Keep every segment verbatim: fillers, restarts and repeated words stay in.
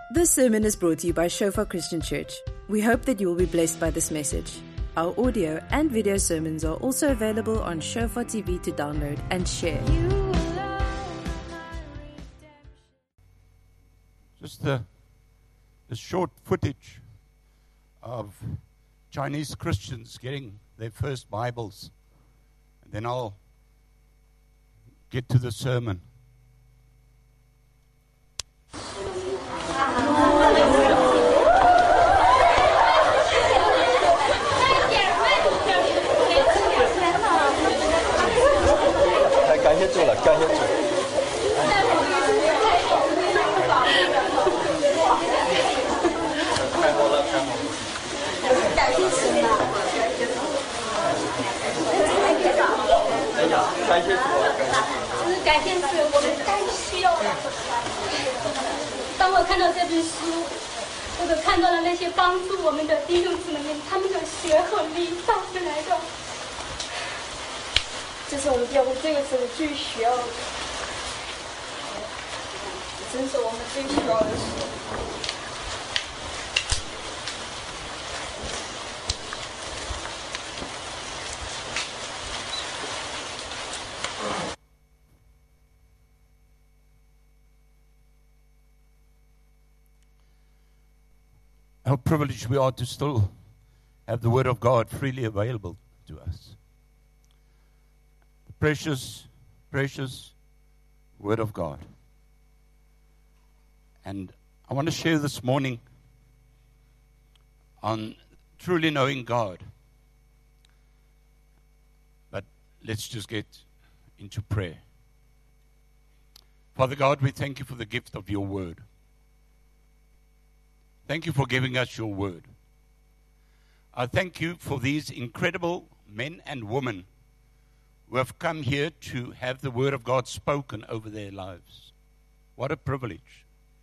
This sermon is brought to you by Shofar Christian Church. We hope that you will be blessed by this message. Our audio and video sermons are also available on Shofar T V to download and share. Just a, a short footage of Chinese Christians getting their first Bibles. And then I'll get to the sermon. 当我看到这本书，我都看到了那些帮助我们的弟兄姊妹们，他们的血和力带回来的，这是我们教会这个时候最需要的，真是我们最需要的事。 How privileged we are to still have the Word of God freely available to us. The precious, precious Word of God. And I want to share this morning on truly knowing God. But let's just get into prayer. Father God, we thank you for the gift of your Word. Thank you for giving us your word. I thank you for these incredible men and women who have come here to have the word of God spoken over their lives. What a privilege.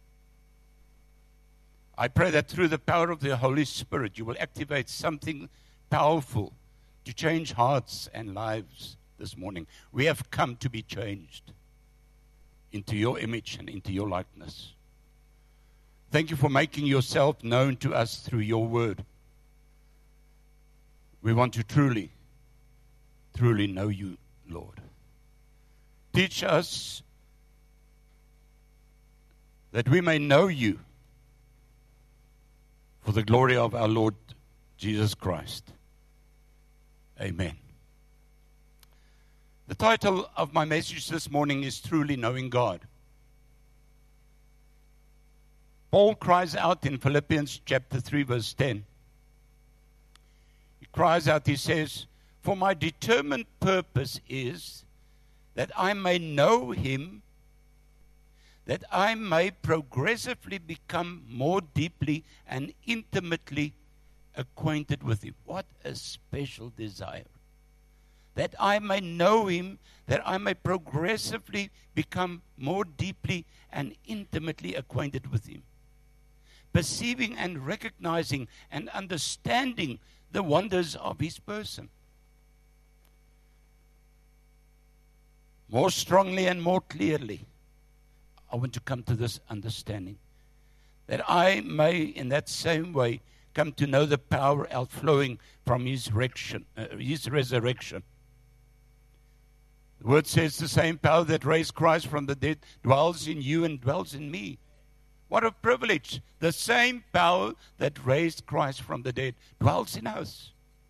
I pray that through the power of the Holy Spirit, you will activate something powerful to change hearts and lives this morning. We have come to be changed into your image and into your likeness. Thank you for making yourself known to us through your word. We want to truly, truly know you, Lord. Teach us that we may know you for the glory of our Lord Jesus Christ. Amen. The title of my message this morning is Truly Knowing God. Paul cries out in Philippians chapter three, verse ten. He cries out, he says, "For my determined purpose is that I may know him, that I may progressively become more deeply and intimately acquainted with him." What a special desire. That I may know him, that I may progressively become more deeply and intimately acquainted with him. Perceiving and recognizing and understanding the wonders of his person. More strongly and more clearly, I want to come to this understanding. That I may, in that same way, come to know the power outflowing from his resurrection. Uh, his resurrection. The word says the same power that raised Christ from the dead dwells in you and dwells in me. What a privilege. The same power that raised Christ from the dead dwells in us.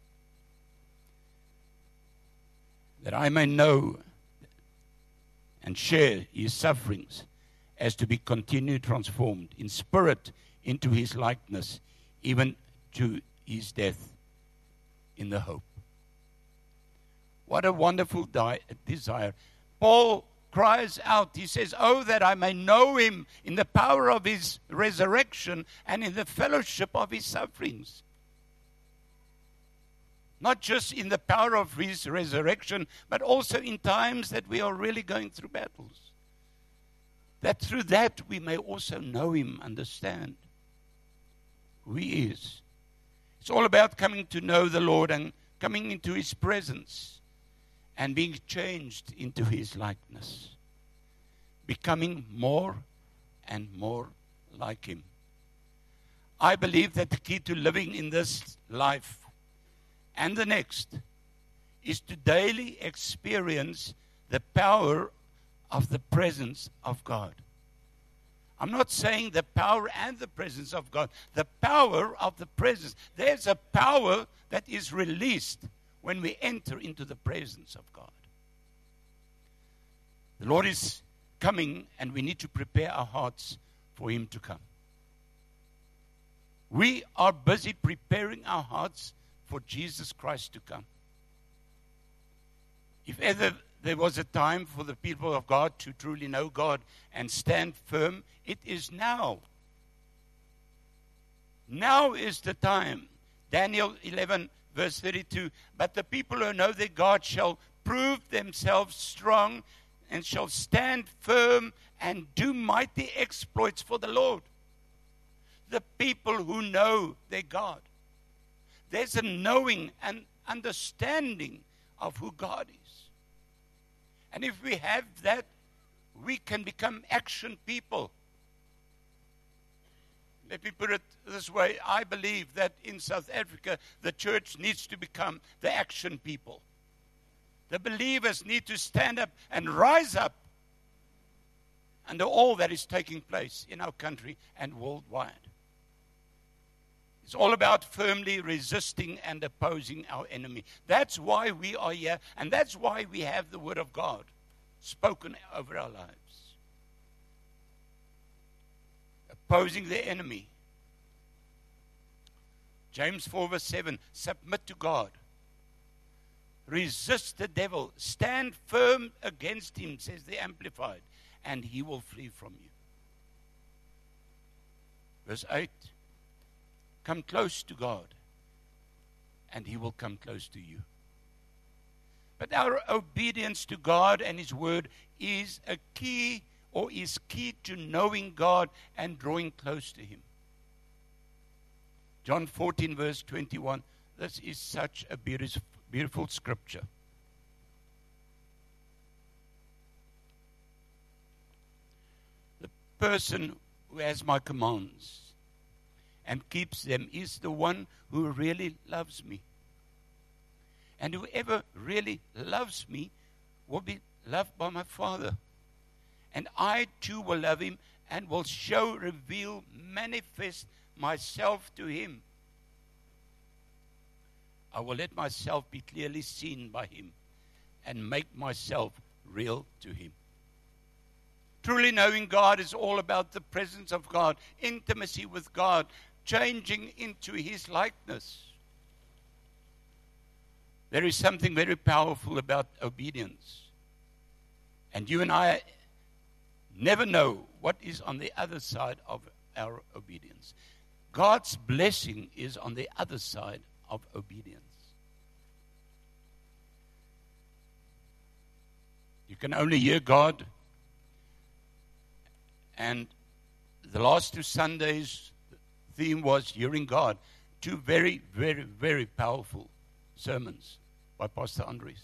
That I may know and share his sufferings as to be continually transformed in spirit into his likeness, even to his death in the hope. What a wonderful di- desire. Paul cries out, he says, "Oh, that I may know him in the power of his resurrection and in the fellowship of his sufferings." Not just in the power of his resurrection, but also in times that we are really going through battles. That through that we may also know him, understand who he is. It's all about coming to know the Lord and coming into his presence and being changed into his likeness, becoming more and more like him. I believe that the key to living in this life and the next is to daily experience the power of the presence of God. I'm not saying the power and the presence of God. The power of the presence. There's a power that is released when we enter into the presence of God. The Lord is coming, and we need to prepare our hearts for Him to come. We are busy preparing our hearts for Jesus Christ to come. If ever there was a time for the people of God to truly know God and stand firm, it is now. Now is the time. Daniel eleven, verse thirty-two. But the people who know their God shall prove themselves strong and shall stand firm and do mighty exploits for the Lord. The people who know their God. There's a knowing and understanding of who God is. And if we have that, we can become action people. Let me put it this way. I believe that in South Africa, the church needs to become the action people. The believers need to stand up and rise up under all that is taking place in our country and worldwide. It's all about firmly resisting and opposing our enemy. That's why we are here, and that's why we have the Word of God spoken over our lives. Opposing the enemy. James four verse seven, submit to God. Resist the devil. Stand firm against him, says the Amplified, and he will flee from you. Verse eight, come close to God, and He will come close to you. But our obedience to God and His Word is a key, or is key to knowing God and drawing close to Him. John fourteen, verse twenty-one. This is such a beautiful, beautiful scripture. The person who has my commands and keeps them is the one who really loves me. And whoever really loves me will be loved by my Father. And I too will love him and will show, reveal, manifest myself to him. I will let myself be clearly seen by him and make myself real to him. Truly knowing God is all about the presence of God, intimacy with God, changing into His likeness. There is something very powerful about obedience. And you and I never know what is on the other side of our obedience. God's blessing is on the other side of obedience. You can only hear God. And the last two Sundays, the theme was hearing God. Two very, very, very powerful sermons by Pastor Andres.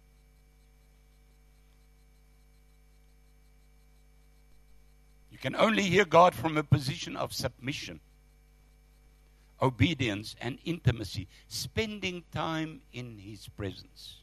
You can only hear God from a position of submission, obedience, and intimacy, spending time in His presence.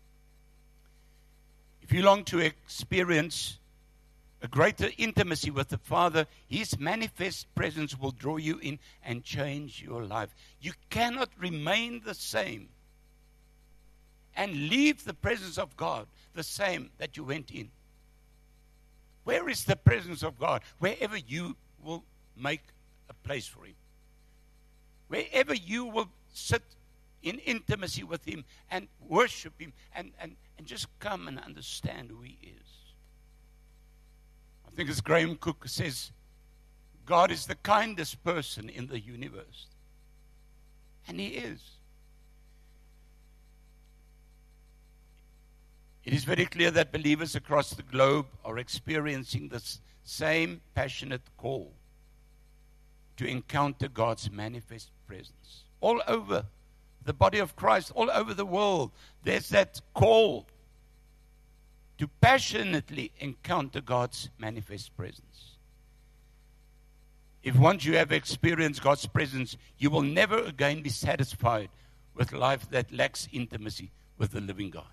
If you long to experience a greater intimacy with the Father, His manifest presence will draw you in and change your life. You cannot remain the same and leave the presence of God the same that you went in. Where is the presence of God? Wherever you will make a place for Him. Wherever you will sit in intimacy with Him and worship Him and, and, and just come and understand who He is. I think as Graham Cook says, God is the kindest person in the universe. And He is. It is very clear that believers across the globe are experiencing this same passionate call to encounter God's manifest presence. All over the body of Christ, all over the world, there's that call to passionately encounter God's manifest presence. if once you have experienced God's presence, you will never again be satisfied with life that lacks intimacy with the living God.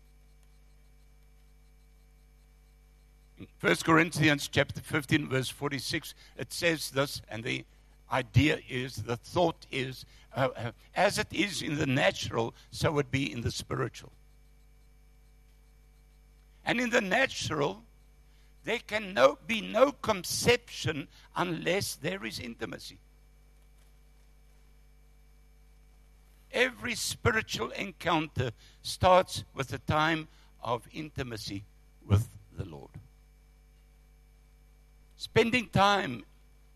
In First Corinthians chapter fifteen, verse forty-six, it says this, and the idea is, the thought is, uh, uh, as it is in the natural, so it be in the spiritual. And in the natural, there can no, be no conception unless there is intimacy. Every spiritual encounter starts with a time of intimacy with the Lord. Spending time,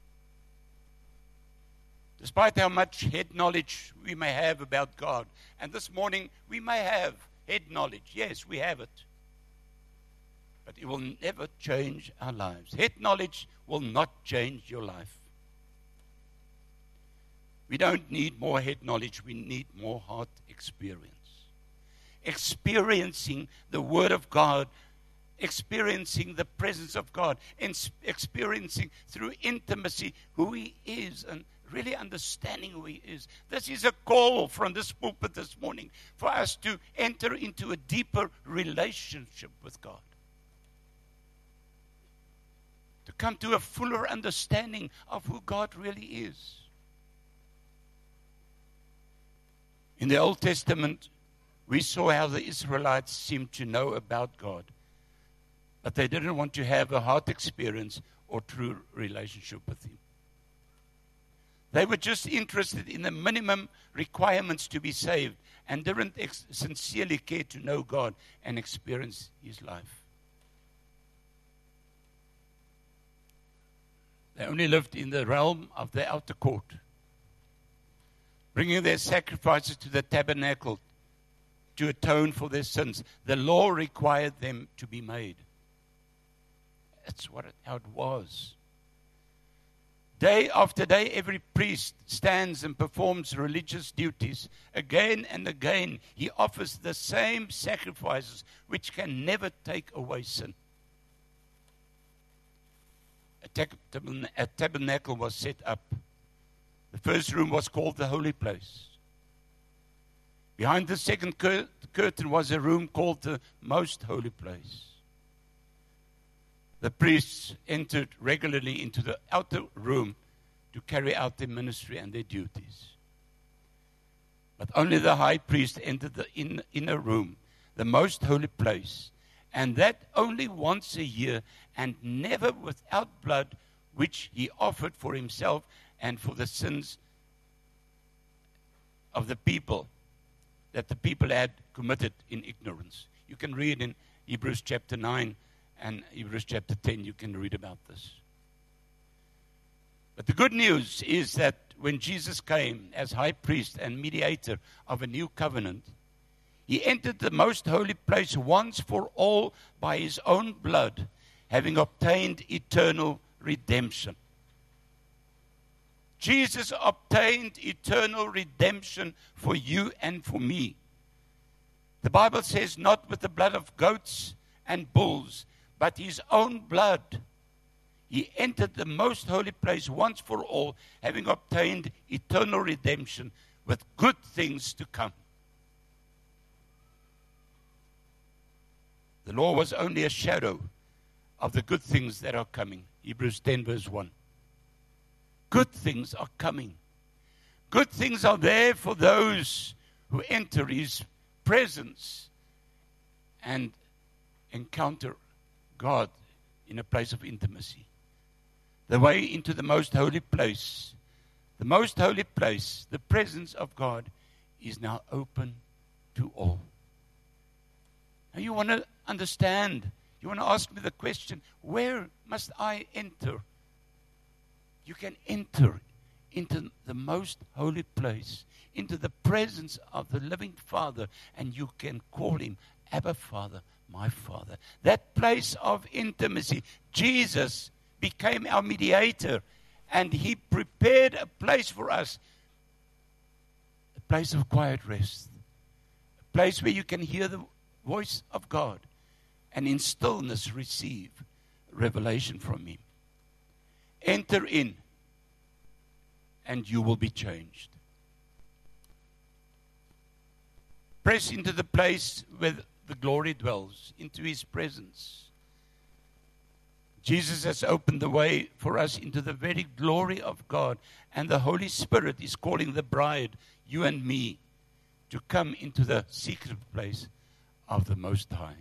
despite how much head knowledge we may have about God, and this morning we may have head knowledge, yes, we have it, but it will never change our lives. Head knowledge will not change your life. We don't need more head knowledge, we need more heart experience. Experiencing the Word of God, experiencing the presence of God, and experiencing through intimacy who He is, and really understanding who He is. This is a call from this pulpit this morning for us to enter into a deeper relationship with God. To come to a fuller understanding of who God really is. In the Old Testament, we saw how the Israelites seemed to know about God, but they didn't want to have a heart experience or true relationship with Him. They were just interested in the minimum requirements to be saved and didn't ex- sincerely care to know God and experience His life. They only lived in the realm of the outer court, bringing their sacrifices to the tabernacle to atone for their sins. The law required them to be made. That's what it, how it was. Day after day, every priest stands and performs religious duties. Again and again, he offers the same sacrifices which can never take away sin. A tabernacle was set up. The first room was called the holy place. Behind the second cur- curtain was a room called the most holy place. The priests entered regularly into the outer room to carry out their ministry and their duties. But only the high priest entered the in- inner room, the most holy place, and that only once a year, and never without blood, which he offered for himself and for the sins of the people that the people had committed in ignorance. You can read in Hebrews chapter nine and Hebrews chapter ten, you can read about this. But the good news is that when Jesus came as high priest and mediator of a new covenant, he entered the most holy place once for all by his own blood, having obtained eternal redemption. Jesus obtained eternal redemption for you and for me. The Bible says, not with the blood of goats and bulls, but his own blood. He entered the most holy place once for all, having obtained eternal redemption with good things to come. The law was only a shadow of the good things that are coming. Hebrews ten verse one. Good things are coming. Good things are there for those who enter his presence and encounter God in a place of intimacy. The way into the most holy place, the most holy place, the presence of God is now open to all. Now you want to understand, you want to ask me the question, where must I enter? You can enter into the most holy place, into the presence of the living Father, and you can call him Abba Father, my Father. That place of intimacy, Jesus became our mediator, and he prepared a place for us, a place of quiet rest, a place where you can hear the voice of God and in stillness receive revelation from him. Enter in and you will be changed. Press into the place where the glory dwells, into his presence. Jesus has opened the way for us into the very glory of God, and the Holy Spirit is calling the bride, you and me, to come into the secret place of the Most High.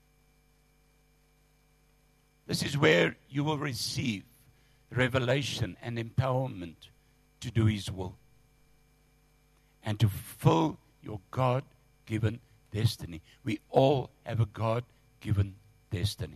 This is where you will receive revelation and empowerment to do his will and to fulfill your God-given destiny. We all have a God-given destiny.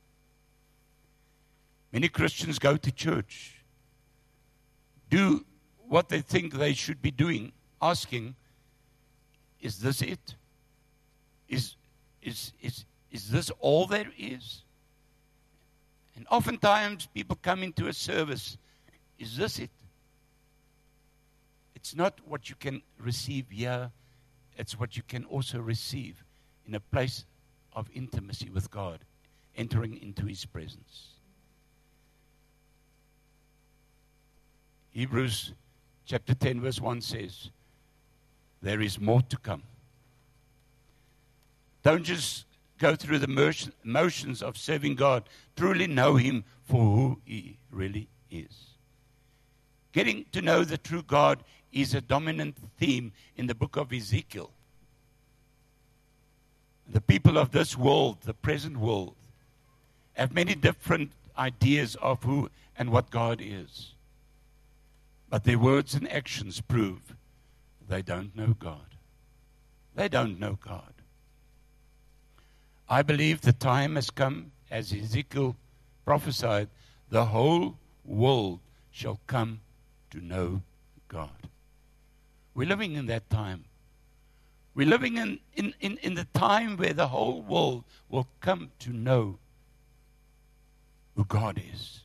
Many Christians go to church, do what they think they should be doing, asking, is this it? Is, is, is, is this all there is? And oftentimes people come into a service, is this it? It's not what you can receive here, it's what you can also receive in a place of intimacy with God, entering into his presence. Hebrews chapter ten verse one says, there is more to come. Don't just go through the motions of serving God. Truly know him for who he really is. Getting to know the true God is a dominant theme in the book of Ezekiel. The people of this world, the present world, have many different ideas of who and what God is. But their words and actions prove they don't know God. They don't know God. I believe the time has come, as Ezekiel prophesied, the whole world shall come to know God. We're living in that time. We're living in, in, in, in the time where the whole world will come to know who God is.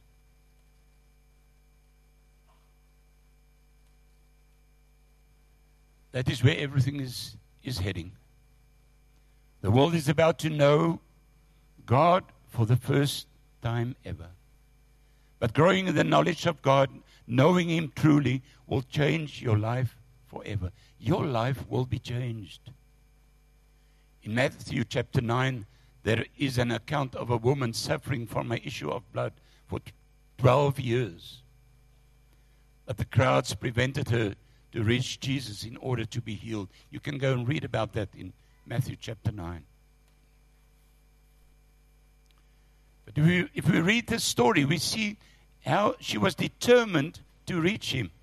That is where everything is, is heading. The world is about to know God for the first time ever. But growing in the knowledge of God, knowing him truly, will change your life forever. Your life will be changed. In Matthew chapter nine, there is an account of a woman suffering from an issue of blood for twelve years. But the crowds prevented her to reach Jesus in order to be healed. You can go and read about that in Matthew chapter nine. But if we, if we read this story, we see how she was determined to reach him.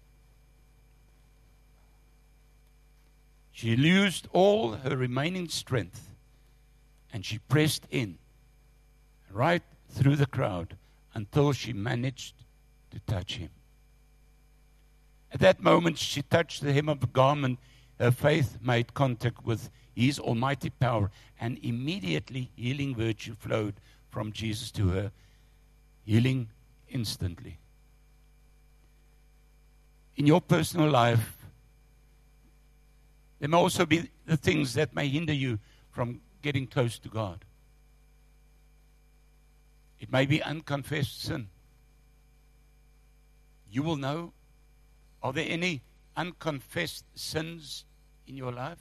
She used all her remaining strength, and she pressed in right through the crowd until she managed to touch him. At that moment, she touched the hem of the garment. Her faith made contact with his almighty power, and immediately healing virtue flowed from Jesus to her, healing instantly. In your personal life, there may also be the things that may hinder you from getting close to God. It may be unconfessed sin. You will know. Are there any unconfessed sins in your life?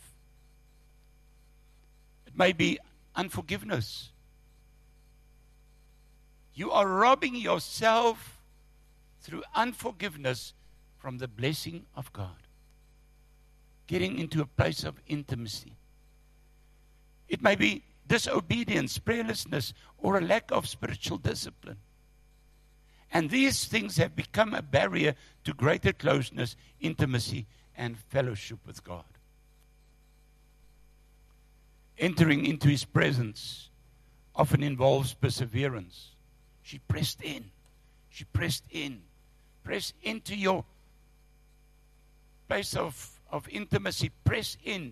It may be unforgiveness. You are robbing yourself through unforgiveness from the blessing of God. Getting into a place of intimacy. It may be disobedience, prayerlessness, or a lack of spiritual discipline. And these things have become a barrier to greater closeness, intimacy, and fellowship with God. Entering into his presence often involves perseverance. She pressed in. She pressed in. Press into your place of, of intimacy. Press in.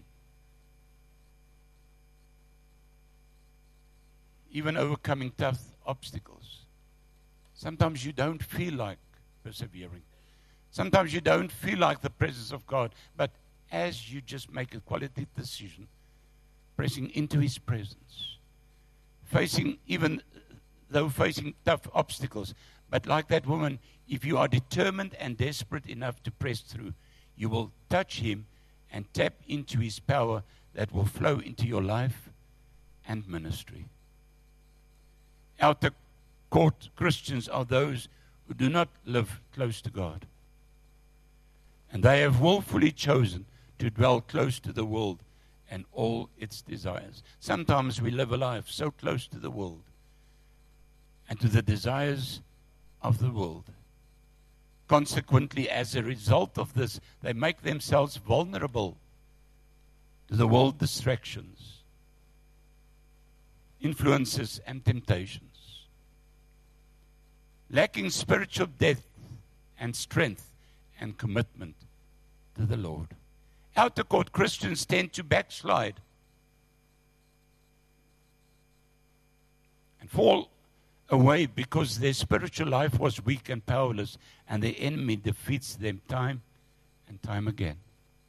Even overcoming tough obstacles. Sometimes you don't feel like persevering. Sometimes you don't feel like the presence of God. But as you just make a quality decision, pressing into his presence, facing, even though facing tough obstacles, But like that woman, if you are determined and desperate enough to press through, you will touch him and tap into his power that will flow into your life and ministry. Outer court Christians are those who do not live close to God. And they have willfully chosen to dwell close to the world and all its desires. Sometimes we live a life so close to the world and to the desires of the world. Consequently, as a result of this, they make themselves vulnerable to the world distractions, influences, and temptations. Lacking spiritual depth and strength and commitment to the Lord. Outer court Christians tend to backslide and fall away because their spiritual life was weak and powerless, and the enemy defeats them time and time again.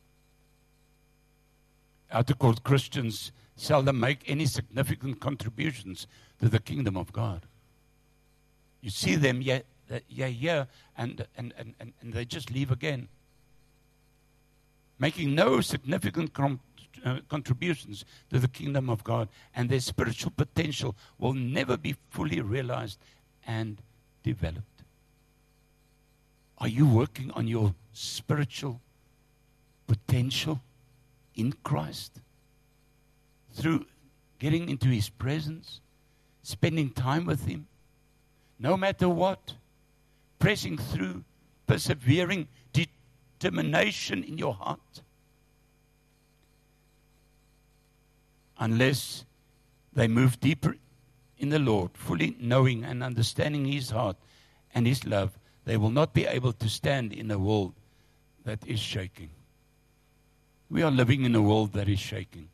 Outer court Christians seldom make any significant contributions to the kingdom of God. You see them, yeah, yeah, yeah, and, and, and, and, and they just leave again, making no significant com- uh, contributions to the kingdom of God, and their spiritual potential will never be fully realized and developed. Are you working on your spiritual potential in Christ through getting into his presence, spending time with him, no matter what, pressing through, persevering, determination in your heart? Unless they move deeper in the Lord, fully knowing and understanding his heart and his love, they will not be able to stand in a world that is shaking. We are living in a world that is shaking.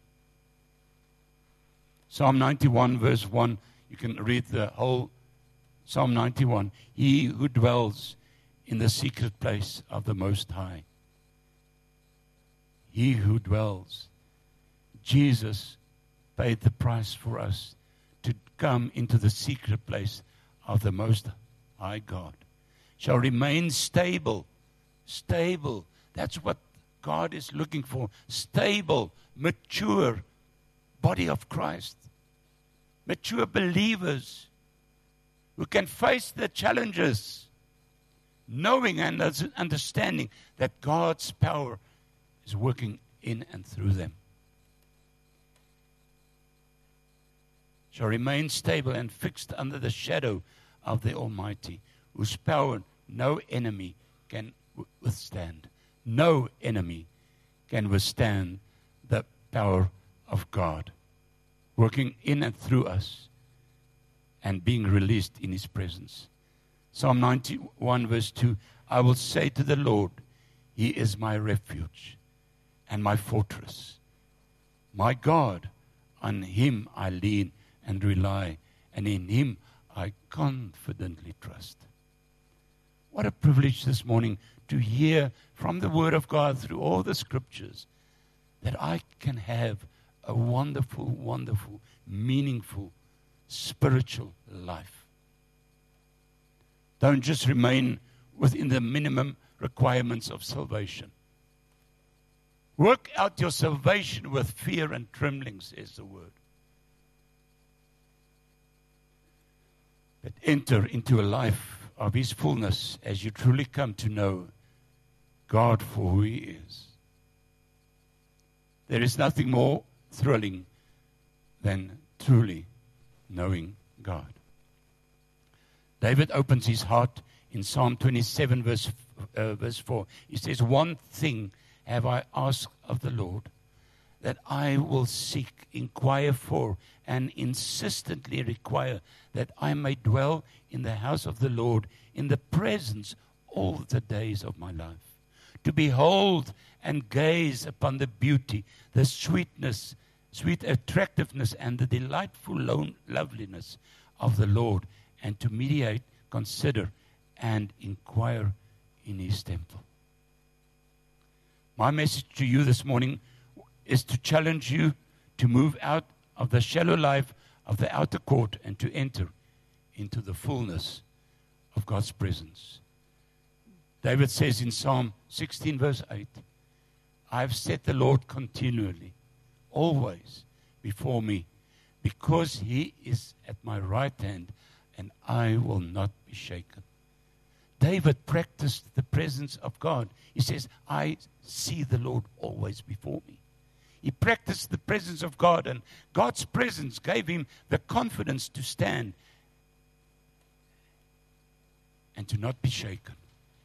Psalm ninety-one verse one, you can read the whole Psalm ninety-one. He who dwells in the secret place of the Most High. He who dwells. Jesus paid the price for us to come into the secret place of the Most High God. Shall remain stable. Stable. That's what God is looking for. Stable, mature body of Christ. Mature believers who can face the challenges, knowing and understanding that God's power is working in and through them. Shall remain stable and fixed under the shadow of the Almighty, whose power no enemy can withstand. No enemy can withstand the power of God, working in and through us and being released in his presence. Psalm ninety-one verse two, I will say to the Lord, he is my refuge and my fortress. My God, on him I lean and rely, and in him I confidently trust. What a privilege this morning to hear from the Word of God through all the Scriptures that I can have a wonderful, wonderful, meaningful, spiritual life. Don't just remain within the minimum requirements of salvation. Work out your salvation with fear and trembling, says the Word. But enter into a life of his fullness as you truly come to know God for who he is. There is nothing more thrilling than truly knowing God. David opens his heart in Psalm twenty-seven verse, uh, verse four. He says, one thing have I asked of the Lord, that I will seek, inquire for, and insistently require, that I may dwell in the house of the Lord, in the presence all the days of my life. To behold and gaze upon the beauty, the sweetness, sweet attractiveness, and the delightful lo- loveliness of the Lord, and to meditate, consider, and inquire in his temple. My message to you this morning is to challenge you to move out of the shallow life of the outer court and to enter into the fullness of God's presence. David says in Psalm sixteen, verse eight, I have set the Lord continually, always before me, because he is at my right hand, and I will not be shaken. David practiced the presence of God. He says, I see the Lord always before me. He practiced the presence of God, and God's presence gave him the confidence to stand and to not be shaken.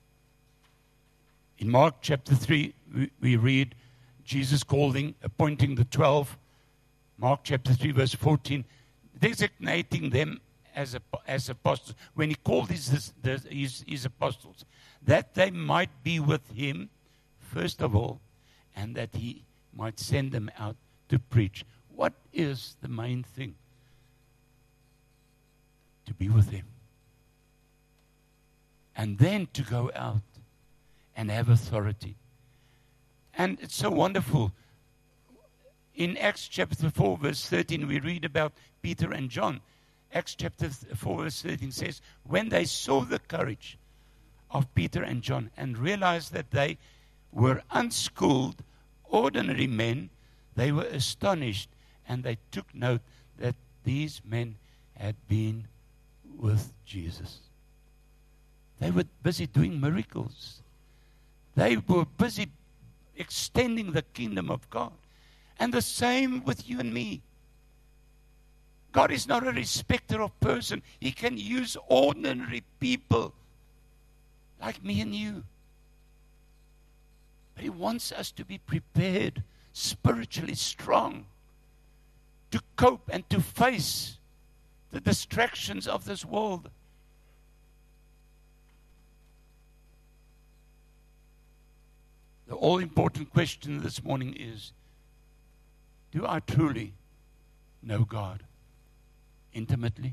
In Mark chapter three, we, we read Jesus calling, appointing the twelve. Mark chapter three, verse fourteen, designating them as, a, as apostles. When he called his, his, his, his apostles, that they might be with him, first of all, and that he might send them out to preach. What is the main thing? To be with him. And then to go out and have authority. And it's so wonderful. In Acts chapter four, verse thirteen, we read about Peter and John. Acts chapter four, verse thirteen says, when they saw the courage of Peter and John and realized that they were unschooled, ordinary men, they were astonished, and they took note that these men had been with Jesus. They were busy doing miracles. They were busy extending the kingdom of God. And the same with you and me. God is not a respecter of person. He can use ordinary people like me and you. But he wants us to be prepared, spiritually strong, to cope and to face the distractions of this world. The all-important question this morning is, do I truly know God intimately?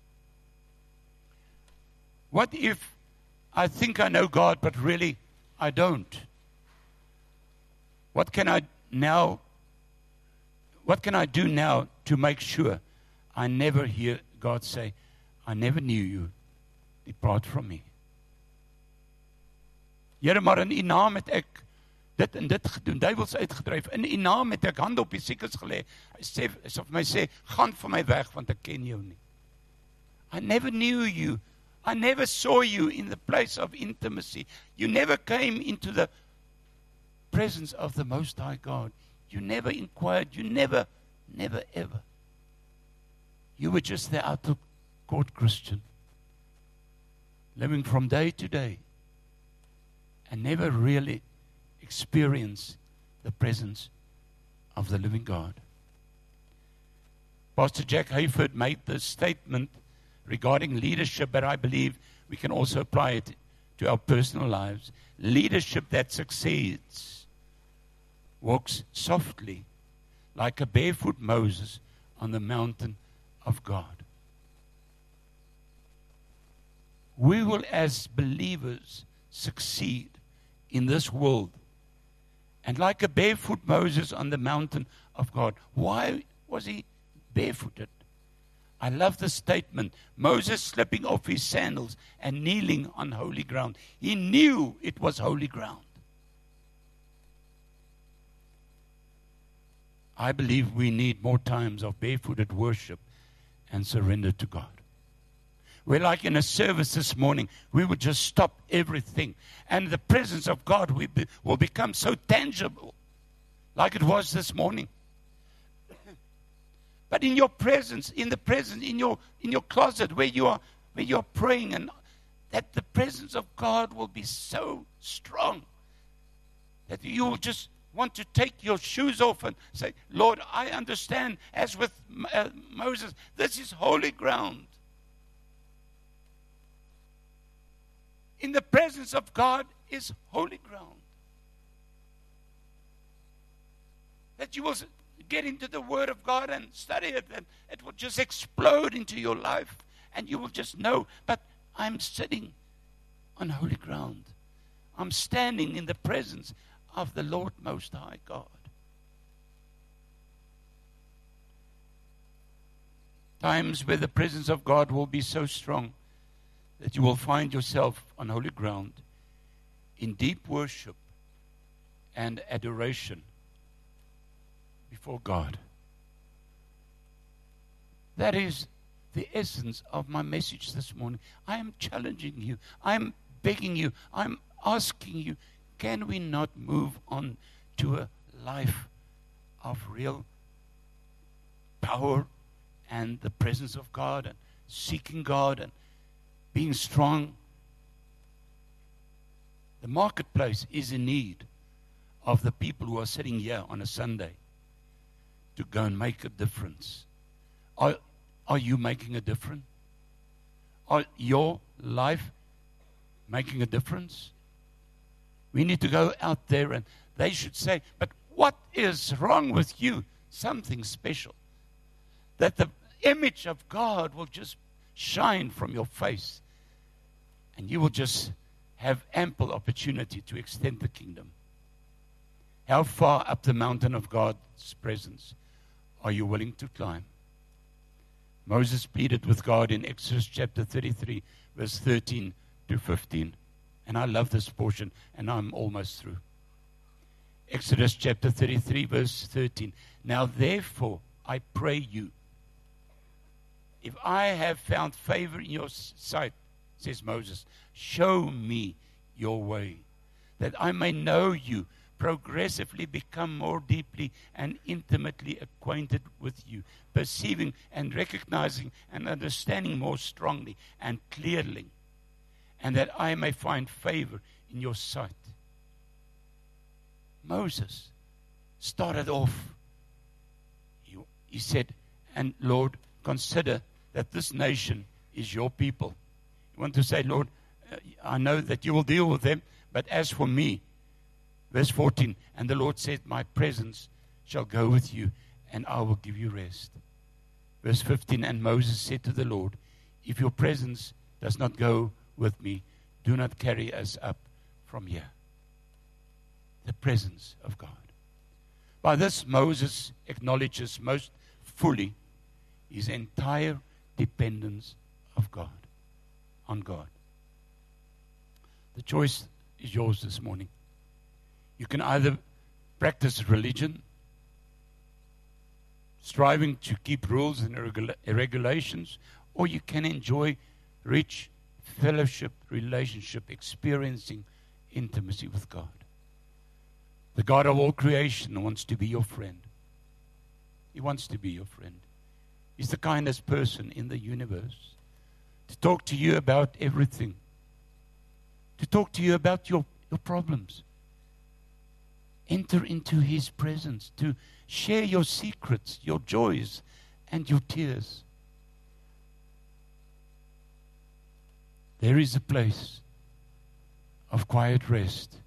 What if I think I know God, but really I don't? What can I now, what can I do now to make sure I never hear God say, I never knew you, depart from me? Here, maar in u naam het ek dit en dit gedoen, duivels uitgedryf. In u naam het ek hande op die siekes gelê. Hy sê, asof my sê, gaan van my weg, want ek ken jou nie. I never knew you. I never saw you in the place of intimacy. You never came into the presence of the Most High God. You never inquired. You never, never, ever. You were just the out-of-court Christian, living from day to day, and never really experience the presence of the living God. Pastor Jack Hayford made this statement regarding leadership, but I believe we can also apply it to our personal lives. Leadership that succeeds walks softly like a barefoot Moses on the mountain of God. We will, as believers, succeed in this world. And like a barefoot Moses on the mountain of God. Why was he barefooted? I love the statement. Moses slipping off his sandals and kneeling on holy ground. He knew it was holy ground. I believe we need more times of barefooted worship and surrender to God. We're like in a service this morning, we would just stop everything. And the presence of God will, be, will become so tangible, like it was this morning. But in your presence, in the presence, in your in your closet where you are, where you are praying, and that the presence of God will be so strong that you will just want to take your shoes off and say, Lord, I understand, as with uh, Moses, this is holy ground. In the presence of God is holy ground. That you will get into the Word of God and study it, and it will just explode into your life, and you will just know, but I'm sitting on holy ground. I'm standing in the presence of the Lord Most High God. Times where the presence of God will be so strong that you will find yourself on holy ground in deep worship and adoration before God. That is the essence of my message this morning. I am challenging you. I am begging you. I'm asking you, can we not move on to a life of real power and the presence of God and seeking God and being strong? The marketplace is in need of the people who are sitting here on a Sunday to go and make a difference. Are, are you making a difference? Are your life making a difference? We need to go out there and they should say, but what is wrong with you? Something special. That the image of God will just shine from your face and you will just have ample opportunity to extend the kingdom. How far up the mountain of God's presence are you willing to climb? Moses pleaded with God in Exodus chapter thirty-three, verse thirteen to fifteen. And I love this portion, and I'm almost through. Exodus chapter thirty-three, verse thirteen. Now therefore, I pray you, if I have found favor in your sight, says Moses, show me your way, that I may know you, progressively become more deeply and intimately acquainted with you, perceiving and recognizing and understanding more strongly and clearly, and that I may find favor in your sight. Moses started off, he, he said, and Lord, consider that this nation is your people. You want to say, Lord, uh, I know that you will deal with them, but as for me, verse fourteen, and the Lord said, my presence shall go with you, and I will give you rest. Verse fifteen, and Moses said to the Lord, if your presence does not go with me, do not carry us up from here. The presence of God. By this, Moses acknowledges most fully his entire dependence of God, on God. The choice is yours this morning. You can either practice religion, striving to keep rules and regula- regulations, or you can enjoy rich fellowship, relationship, experiencing intimacy with God. The God of all creation wants to be your friend. He wants to be your friend. He's the kindest person in the universe. To talk to you about everything. To talk to you about your, your problems. Enter into His presence. To share your secrets, your joys, and your tears. There is a place of quiet rest.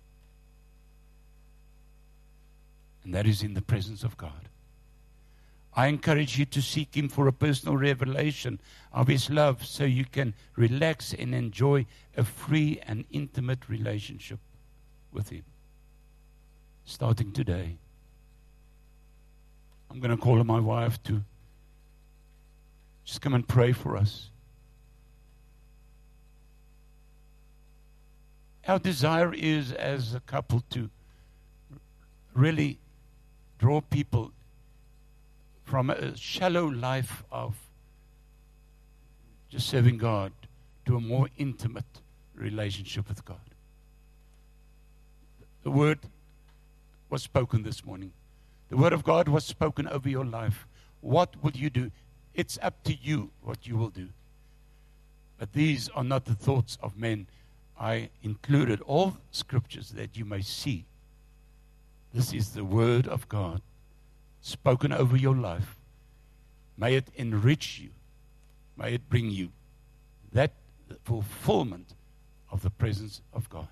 And that is in the presence of God. I encourage you to seek Him for a personal revelation of His love so you can relax and enjoy a free and intimate relationship with Him. Starting today. I'm going to call on my wife to just come and pray for us. Our desire is as a couple to really draw people from a shallow life of just serving God to a more intimate relationship with God. The word was spoken this morning. The word of God was spoken over your life. What will you do? It's up to you what you will do. But these are not the thoughts of men. I included all scriptures that you may see. This is the word of God spoken over your life. May it enrich you. May it bring you that fulfillment of the presence of God.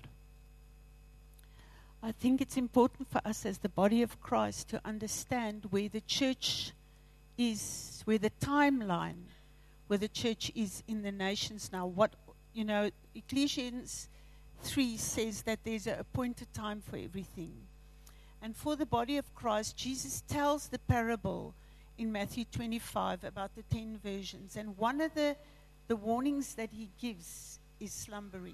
I think it's important for us as the body of Christ to understand where the church is, where the timeline, where the church is in the nations now. What, you know, Ecclesiastes three says that there's an appointed time for everything. And for the body of Christ, Jesus tells the parable in Matthew twenty-five about the ten virgins. And one of the, the warnings that he gives is slumbering.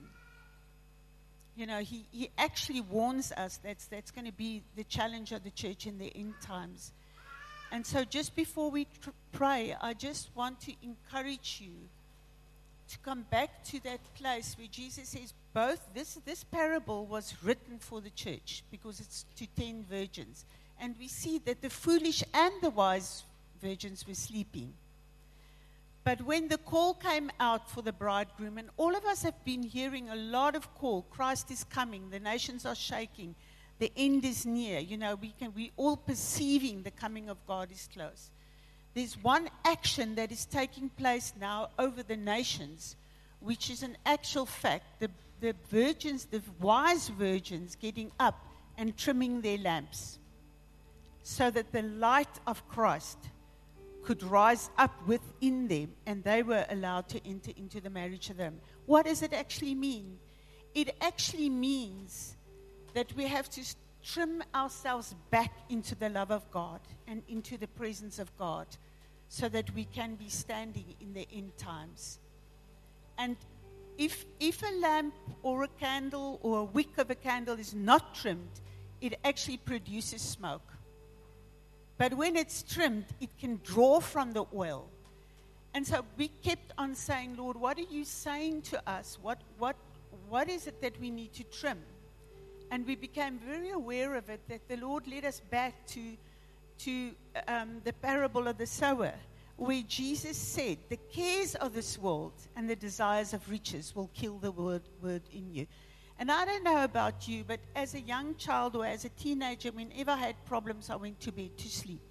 You know, he, he actually warns us that's, that's going to be the challenge of the church in the end times. And so just before we tr- pray, I just want to encourage you to come back to that place where Jesus says both, this, this parable was written for the church because it's to ten virgins. And we see that the foolish and the wise virgins were sleeping. But when the call came out for the bridegroom, and all of us have been hearing a lot of call, Christ is coming, the nations are shaking, the end is near. You know, we can we all perceiving the coming of God is close. There's one action that is taking place now over the nations, which is an actual fact. The, the virgins, the wise virgins getting up and trimming their lamps so that the light of Christ could rise up within them, and they were allowed to enter into the marriage of them. What does it actually mean? It actually means that we have to trim ourselves back into the love of God and into the presence of God so that we can be standing in the end times. And if, if a lamp or a candle or a wick of a candle is not trimmed, it actually produces smoke. But when it's trimmed, it can draw from the oil. And so we kept on saying, Lord, what are you saying to us? What, what, what is it that we need to trim? And we became very aware of it, that the Lord led us back to, to um, the parable of the sower, where Jesus said, the cares of this world and the desires of riches will kill the word, word in you. And I don't know about you, but as a young child or as a teenager, whenever I had problems, I went to bed to sleep.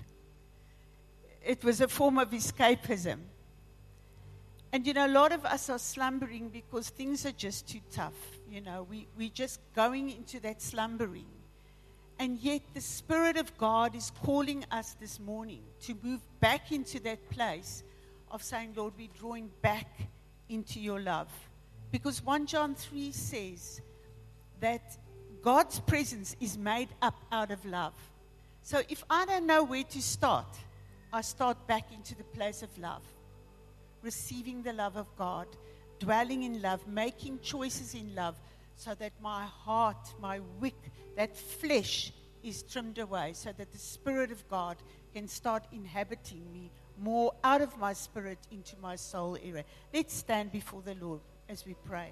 It was a form of escapism. And, you know, a lot of us are slumbering because things are just too tough. You know, we, we're just going into that slumbering. And yet the Spirit of God is calling us this morning to move back into that place of saying, Lord, we're drawing back into your love. Because First John three says that God's presence is made up out of love. So if I don't know where to start, I start back into the place of love. Receiving the love of God, dwelling in love, making choices in love, so that my heart, my wick, that flesh is trimmed away, so that the Spirit of God can start inhabiting me more out of my spirit into my soul area. Let's stand before the Lord as we pray.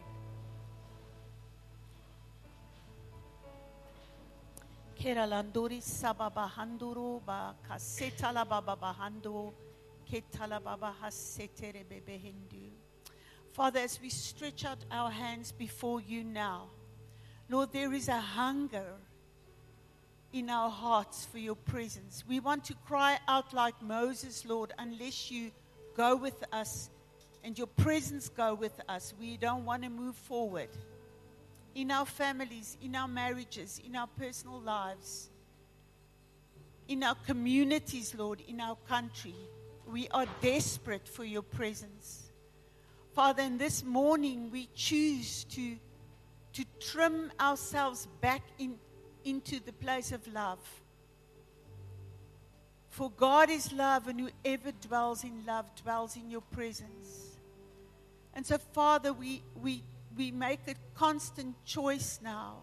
Kera landori sababa handuru ba kaseta la baba bahando ketala baba hasetere bebe hindu. Father, as we stretch out our hands before you now, Lord, there is a hunger in our hearts for your presence. We want to cry out like Moses, Lord, unless you go with us and your presence go with us, we don't want to move forward. In our families, in our marriages, in our personal lives, in our communities, Lord, in our country, we are desperate for your presence. Father, in this morning, we choose to, to trim ourselves back in, into the place of love. For God is love, and whoever dwells in love dwells in your presence. And so, Father, we, we, we make a constant choice now.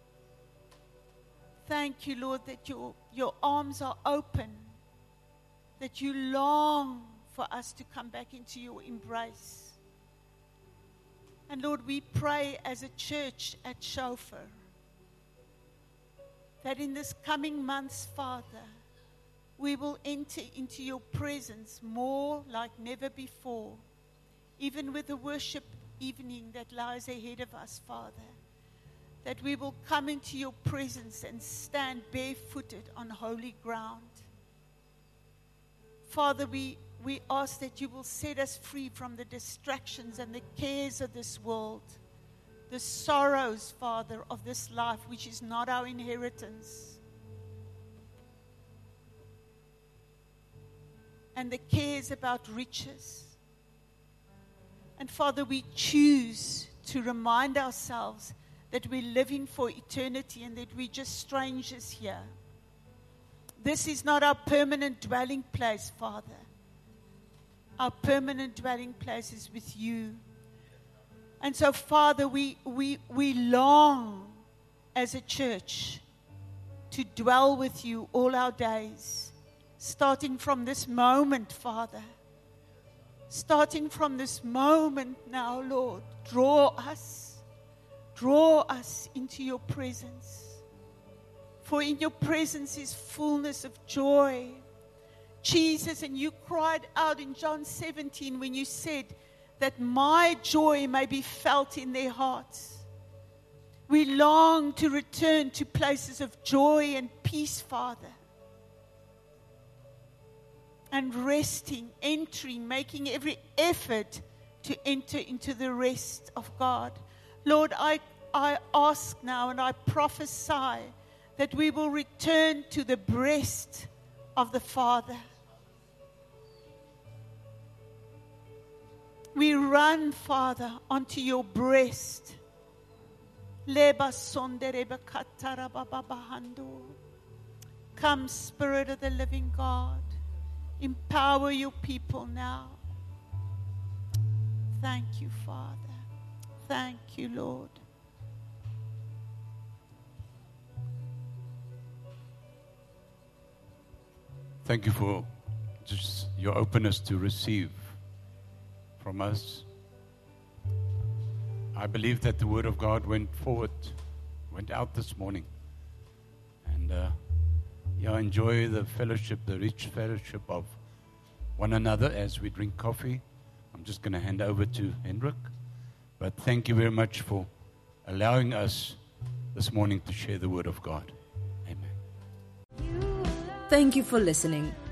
Thank you, Lord, that your, your arms are open, that you long for us to come back into your embrace. And Lord, we pray as a church at Shofar that in this coming months, Father, we will enter into your presence more like never before, even with the worship evening that lies ahead of us, Father, that we will come into your presence and stand barefooted on holy ground. Father, we, we ask that you will set us free from the distractions and the cares of this world, the sorrows, Father, of this life, which is not our inheritance, and the cares about riches. And Father, we choose to remind ourselves that we're living for eternity and that we're just strangers here. This is not our permanent dwelling place, Father. Our permanent dwelling place is with you. And so, Father, we, we, we long as a church to dwell with you all our days, starting from this moment, Father. Starting from this moment now, Lord, draw us, draw us into your presence. For in your presence is fullness of joy. Jesus, and you cried out in John seventeen when you said that my joy may be felt in their hearts. We long to return to places of joy and peace, Father. And resting, entering, making every effort to enter into the rest of God. Lord, I, I ask now and I prophesy that we will return to the breast of the Father. We run, Father, onto your breast. Come, Spirit of the living God. Empower your people now. Thank you, Father. Thank you, Lord. Thank you for just your openness to receive from us. I believe that the Word of God went forward, went out this morning. And uh, yeah, enjoy the fellowship, the rich fellowship of one another as we drink coffee. I'm just going to hand over to Hendrik. But thank you very much for allowing us this morning to share the Word of God. Amen. Thank you for listening.